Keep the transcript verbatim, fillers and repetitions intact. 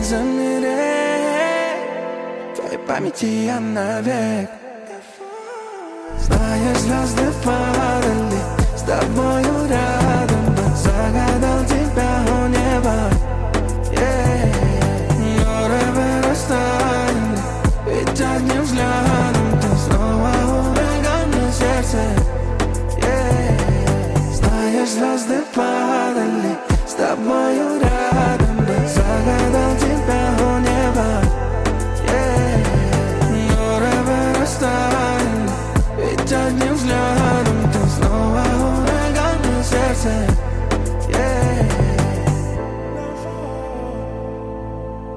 замереть. В твоей памяти я навек. Знаешь, звезды падали с тобою рядом.